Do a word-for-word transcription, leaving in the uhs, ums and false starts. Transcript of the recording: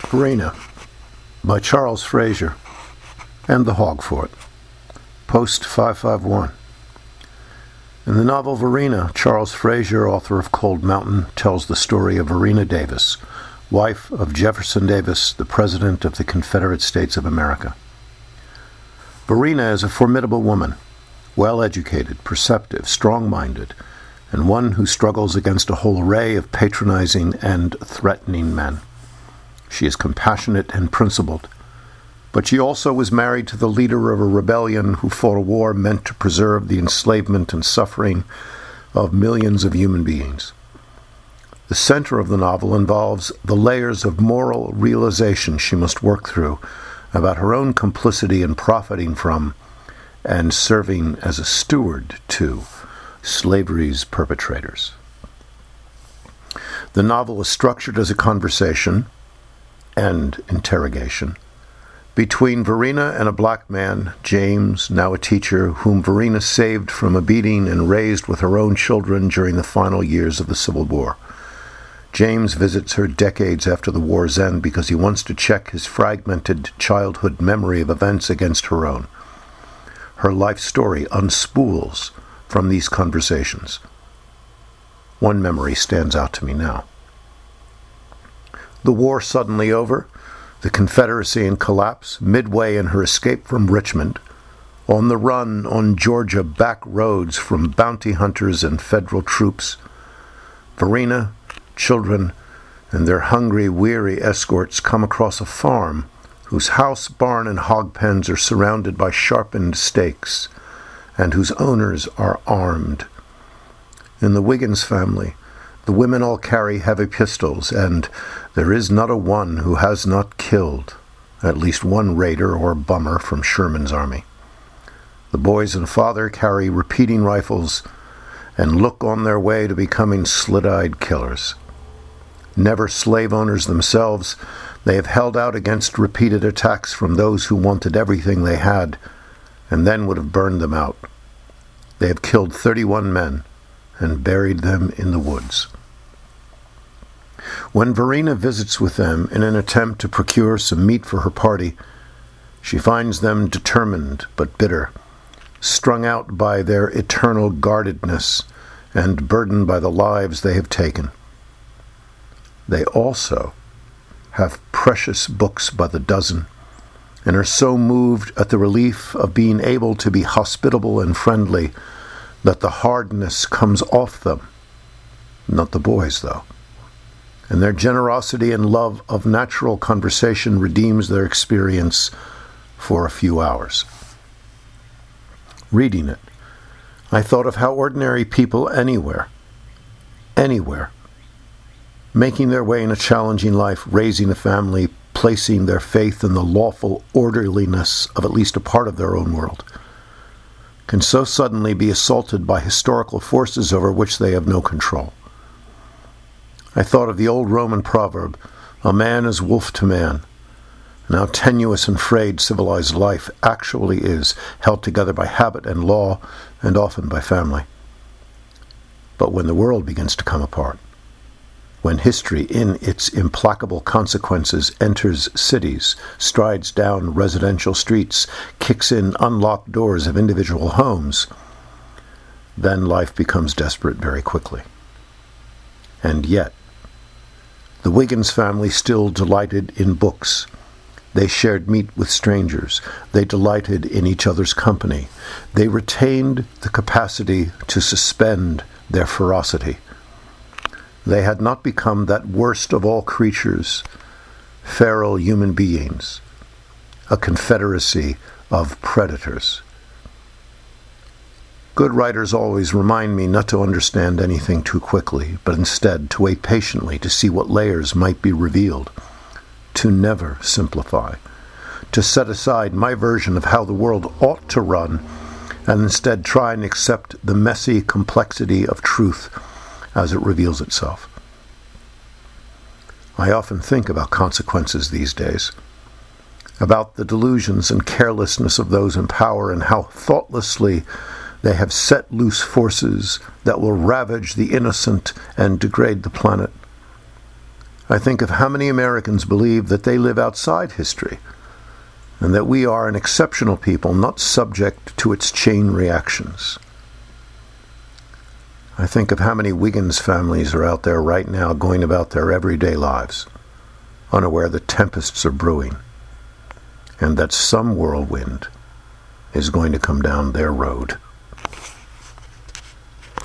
Verena by Charles Frazier and the Hog Fort, Post five five one. In the novel Verena, Charles Frazier, author of Cold Mountain, tells the story of Verena Davis, wife of Jefferson Davis, the President of the Confederate States of America. Verena is a formidable woman, well-educated, perceptive, strong-minded, and one who struggles against a whole array of patronizing and threatening men. She is compassionate and principled, but she also was married to the leader of a rebellion who fought a war meant to preserve the enslavement and suffering of millions of human beings. The center of the novel involves the layers of moral realization she must work through about her own complicity in profiting from and serving as a steward to slavery's perpetrators. The novel is structured as a conversation and interrogation between Verena and a black man, James, now a teacher, whom Verena saved from a beating and raised with her own children during the final years of the Civil War. James visits her decades after the war's end because he wants to check his fragmented childhood memory of events against her own. Her life story unspools from these conversations. One memory stands out to me now. The war suddenly over, the Confederacy in collapse, midway in her escape from Richmond, on the run on Georgia back roads from bounty hunters and federal troops, Verena, children, and their hungry, weary escorts come across a farm whose house, barn, and hog pens are surrounded by sharpened stakes, and whose owners are armed. In the Wiggins family, the women all carry heavy pistols, and there is not a one who has not killed at least one raider or bummer from Sherman's army. The boys and father carry repeating rifles and look on their way to becoming slit-eyed killers. Never slave owners themselves, they have held out against repeated attacks from those who wanted everything they had and then would have burned them out. They have killed thirty-one men and buried them in the woods. When Verena visits with them in an attempt to procure some meat for her party, she finds them determined but bitter, strung out by their eternal guardedness and burdened by the lives they have taken. They also have precious books by the dozen and are so moved at the relief of being able to be hospitable and friendly that the hardness comes off them, not the boys, though, and their generosity and love of natural conversation redeems their experience for a few hours. Reading it, I thought of how ordinary people anywhere, anywhere, making their way in a challenging life, raising a family, placing their faith in the lawful orderliness of at least a part of their own world, can so suddenly be assaulted by historical forces over which they have no control. I thought of the old Roman proverb, "A man is wolf to man," and how tenuous and frayed civilized life actually is, held together by habit and law, and often by family. But when the world begins to come apart, when history in its implacable consequences enters cities, strides down residential streets, kicks in unlocked doors of individual homes, then life becomes desperate very quickly. And yet, the Wiggins family still delighted in books. They shared meat with strangers. They delighted in each other's company. They retained the capacity to suspend their ferocity. They had not become that worst of all creatures, feral human beings, a confederacy of predators. Good writers always remind me not to understand anything too quickly, but instead to wait patiently to see what layers might be revealed, to never simplify, to set aside my version of how the world ought to run, and instead try and accept the messy complexity of truth as it reveals itself. I often think about consequences these days, about the delusions and carelessness of those in power and how thoughtlessly they have set loose forces that will ravage the innocent and degrade the planet. I think of how many Americans believe that they live outside history, and that we are an exceptional people not subject to its chain reactions. I think of how many Wiggins families are out there right now going about their everyday lives, unaware that tempests are brewing, and that some whirlwind is going to come down their road.